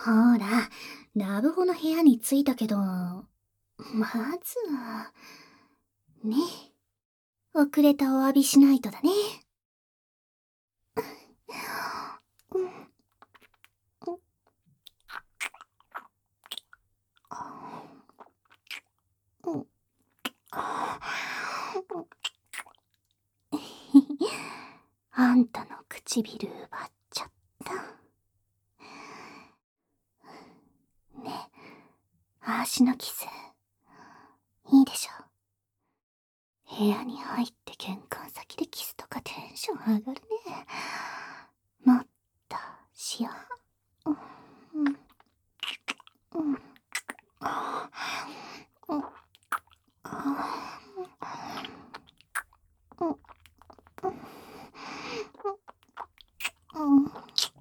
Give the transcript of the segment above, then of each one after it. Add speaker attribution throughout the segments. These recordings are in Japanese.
Speaker 1: ほら、ラブホの部屋に着いたけど、まずは、ね。遅れたお詫びしないとだね。うん、うん、あんたの唇奪っちゃった。ねえ、足のキス、いいでしょ。部屋に入って玄関先でキスとかテンション上がるね。もっとしよう。うん、うん、うん、うん、うん、うん。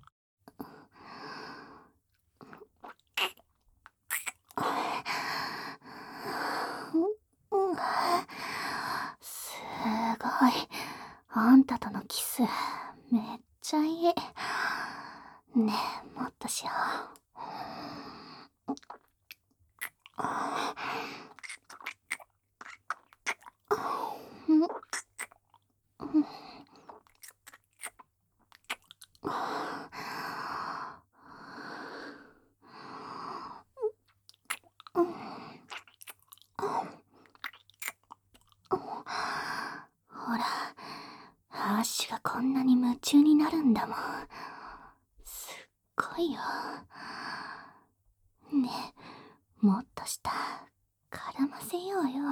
Speaker 1: うん、すごい。あんたとのキス、めっちゃいい。ねえ、もっとしよう。うん、うん、うん、ほら、アッシュがこんなに夢中になるんだもん。すっごいよ。ねえ、もっとした絡ませようよ。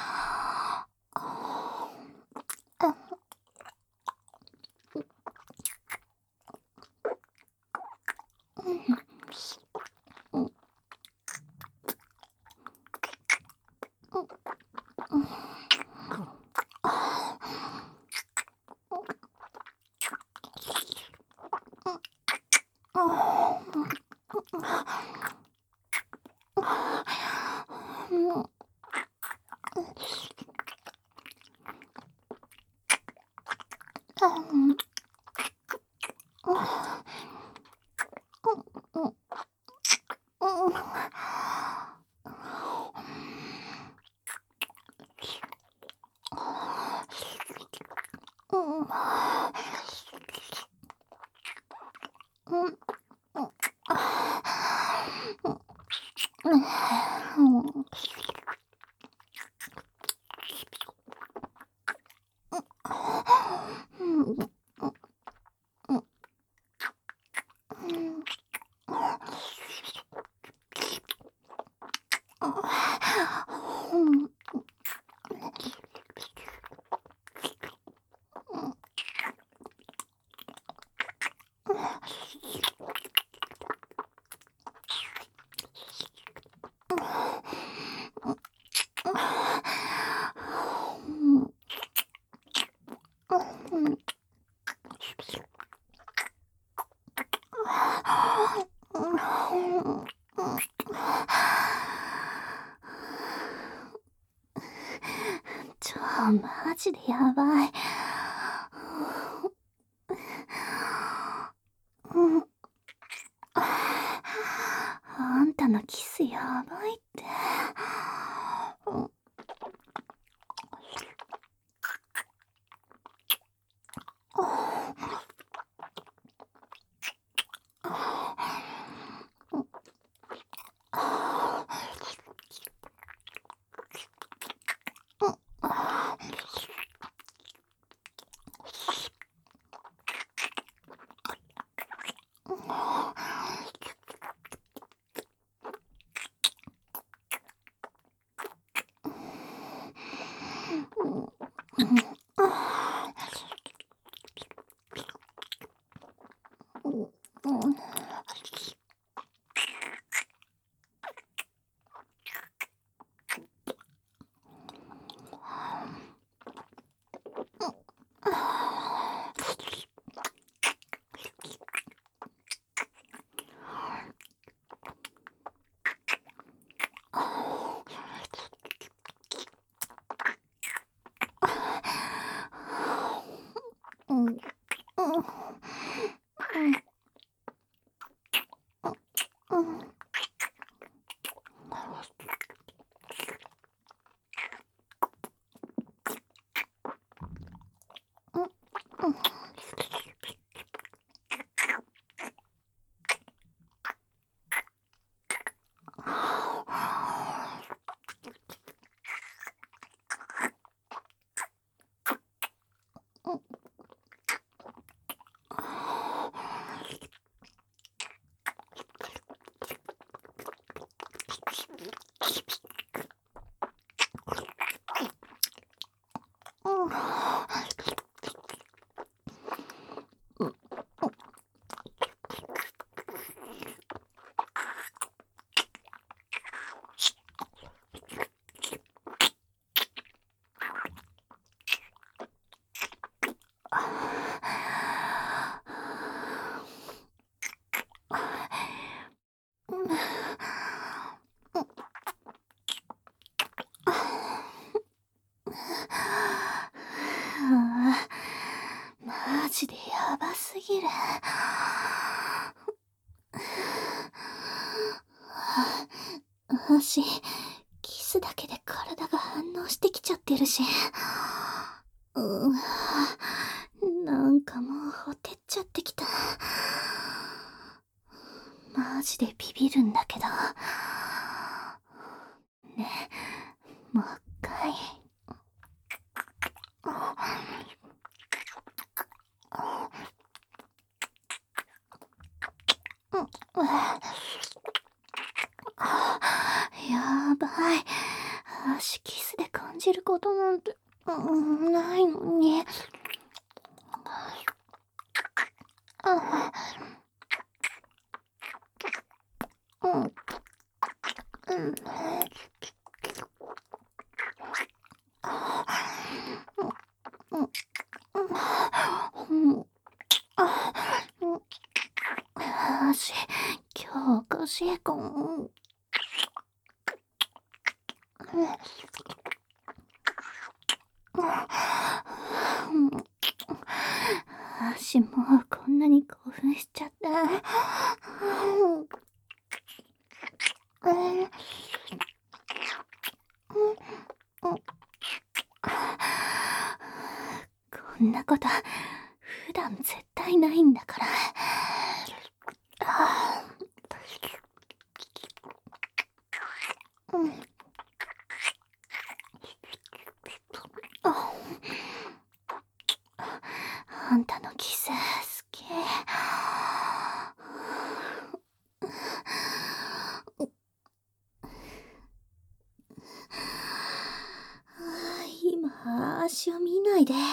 Speaker 1: マジでやばい。あんたのキスやばいって。 ぎる。足、キスだけで体が反応してきちゃってるし。なんかもうほてっちゃってきた。マジでビビるんだけど。ねえ、もう一回。やばい。足キスで感じることなんて、ないのに。足、今日おかしいかも。足もうこんなに興奮しちゃった。こんなこと普段絶対ないんだから。あんたのキス好き。今足を見ないで。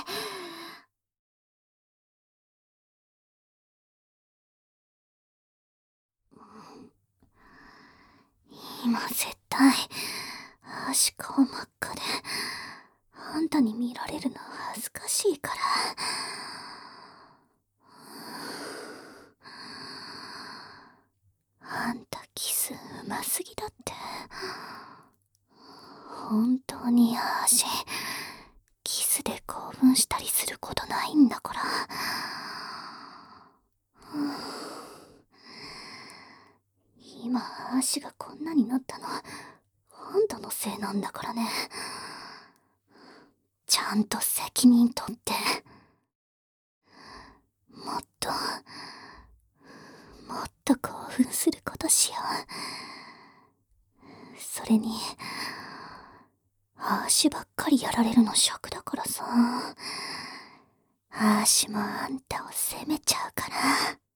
Speaker 1: 今絶対足顔真っ赤であんたに見られるの恥ずかしいから。あんたキスうますぎだって。本当に足キスで興奮したりすることないんだから。今足がこんなになったのあんたのせいなんだからね。ちゃんと責任取って。もっと興奮することしよう。それに足ばっかりやられるの尺だからさ。足もあんたを責めちゃうから。